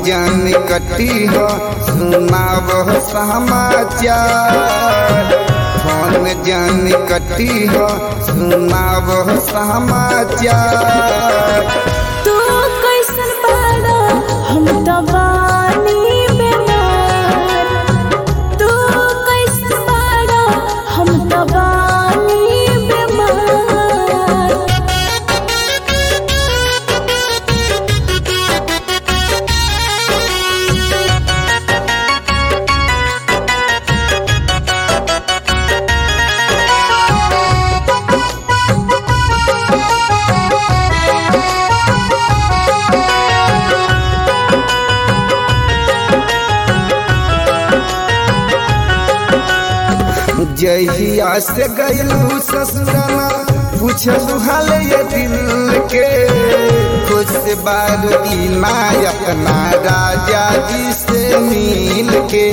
जान कटी हो सुनाब समाचार फोन जान कटी हो सुनाब समाचार। तू कैसन बाड़ा हम तो बानी बेमार, तू कैसन बाड़ा हम तो बानी बेमार। जहिया से गयलू ससुराना पूछलू हाल ये दिल के, खुश बारी माँ अपना राजा जी से मिल के।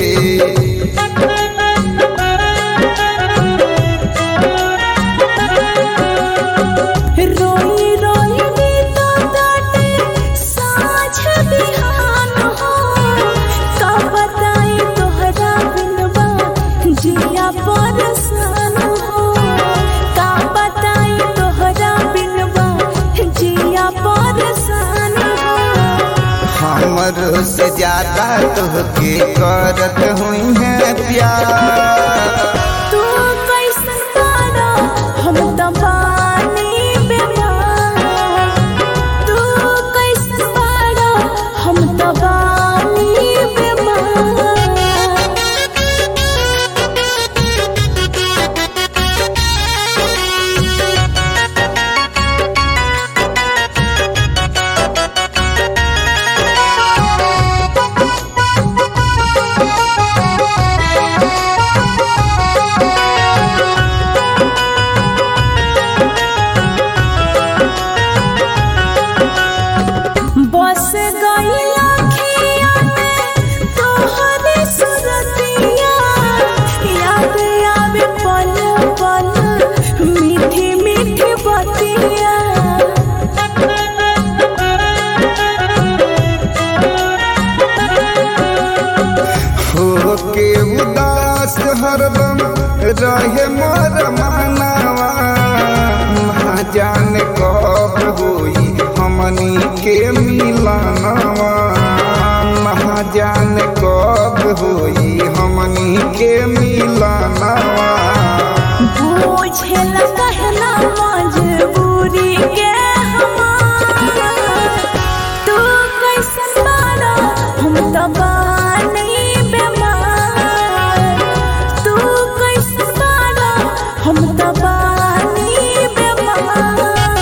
रोई रोई बीतो काटे साँझ बिहान हो, का बताई तोहरा बिनवा जिया परेशान हो, का बताई तोहरा बिनवा जिया परेशान हो। हमर से ज्यादा तोहके करत हुई है प्यार। तू कैसन बाड़ा हम तो बानी बेमार, तू कैसन बाड़ा हम तो बानी बेमार। बस गइला खिया में तोहरे सुरतिया, याद आवे पल पल मीठी मीठी बतिया। हो के उदास हरदम रहे मोर मानवा, ना जाने कब होई हमनी के मिलनवा, ना जाने कब होई हमनी के मिलनवा। बुझेला कहला मजबूरी के हमार, तू कैसन बाड़ा हम तो बानी बेमार, तू कैसन बाड़ा हम तो बानी बेमार।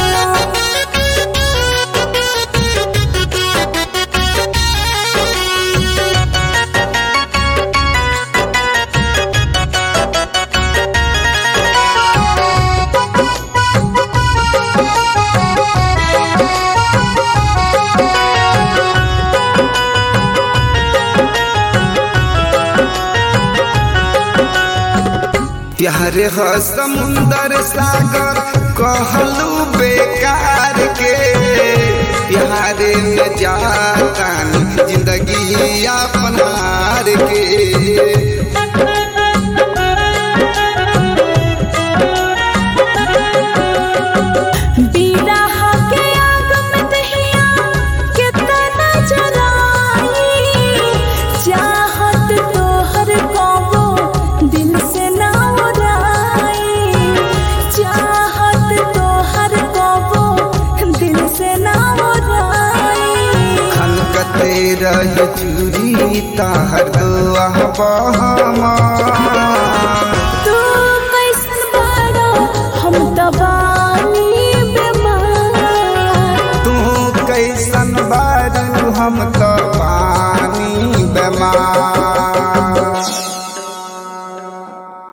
प्यार ह समुंदर सागर कहलू बेकार के, प्यार में जाता जिंदगी अपनार के। बिरह के आग में दहिया कितना जलाई, चाहत तोहर कबो दिल से ना उड़ाई, चाहत तोहर कबो दिल से ना उड़ाई। खनकते रह चूरी ताहर दुआ बहमा